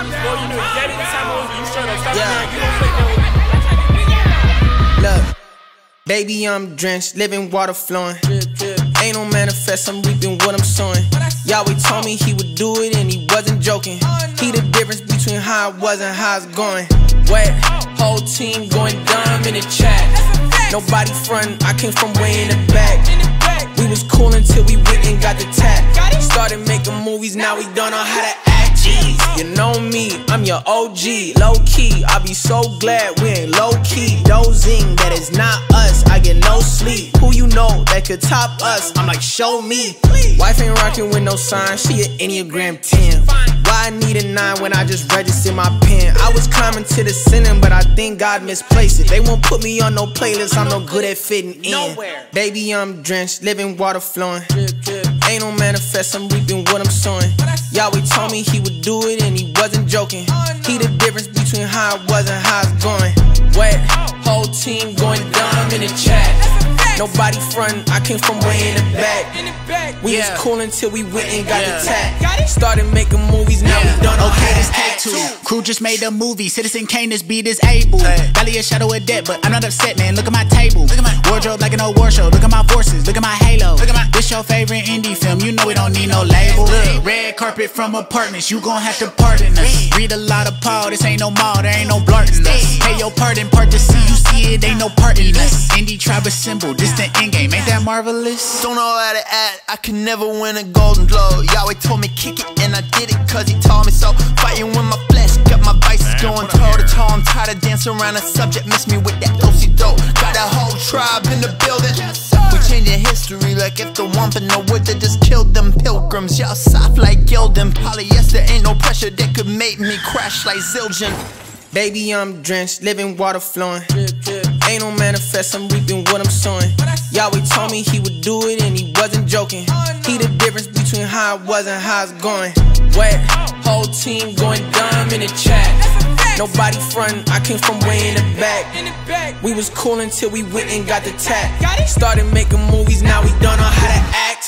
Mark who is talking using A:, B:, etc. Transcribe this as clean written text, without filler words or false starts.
A: Boy, you knew exactly the time it was. You shut up. Stop
B: Yeah.
A: you don't fake that.
B: Look, baby, I'm drenched, living water flowing. Ain't no manifest, I'm reaping what I'm sowing. Yahweh told me he would do it and he wasn't joking. He the difference between how I was and how it's going. Wet, whole team going dumb in the chat. Nobody frontin', I came from way in the back. We was cool until we went and got the tap. Started making movies, now we don't know how to act. Jeez, you know me, I'm your OG, low key. I be so glad we ain't low key. Dozing, that is not us. I get no sleep. Who you know that could top us? I'm like, show me. Wife ain't rockin' with no sign, she an Enneagram 10. Why I need a 9 when I just registered my pen? I was climbing to the ceiling, but I think God misplaced it. They won't put me on no playlist, I'm no good at fitting in. Baby, I'm drenched, living water flowing. Ain't no manifest, I'm reaping what I'm sowing. Yahweh told me he would do it and he wasn't joking. He the difference between how I was and how it's going. Wet, whole team going dumb in the chat. Nobody frontin', I came from way in the back. We was cool until we went and got the tap. Started making movies, now we done.
C: Okay, this take two. Crew just made a movie. Citizen Kane, this beat is able. Valley a shadow of death, but I'm not upset, man. Look at my table. Look at my wardrobe like an old war show. Look at my forces. Look at my halo. Look at my. This your favorite indie film. You know we don't need no label. Look, red carpet from apartments. You gon' have to pardon us. Read a lot of Paul. This ain't no mall. There ain't no blarting us. Pay your pardon, part to see. You see it, ain't no part in us. Indie tribe assemble. Distant end game. Ain't that marvelous?
D: Don't know how to act, I can never win a golden globe. Yahweh told me kick it and I did it cause he told me so. Fighting with my flesh, got my vices going toe to toe. I'm tired of dancing around a subject, miss me with that dosey dope. Got a whole tribe in the building. We changing history like if the wampin' no wood that just killed them pilgrims. Y'all soft like Gildan. Polyester ain't no pressure that could make me crash like Zildjian.
B: Baby, I'm drenched, living water flowing. Ain't no manifest, I'm reaping what I'm sowing. Yahweh told me he would do it and he wasn't joking. He the difference between how I was and how it's going. Wet, whole team going dumb in the chat. Nobody frontin', I came from way in the back. We was cool until we went and got the tap. Started making movies, now we don't know how to act.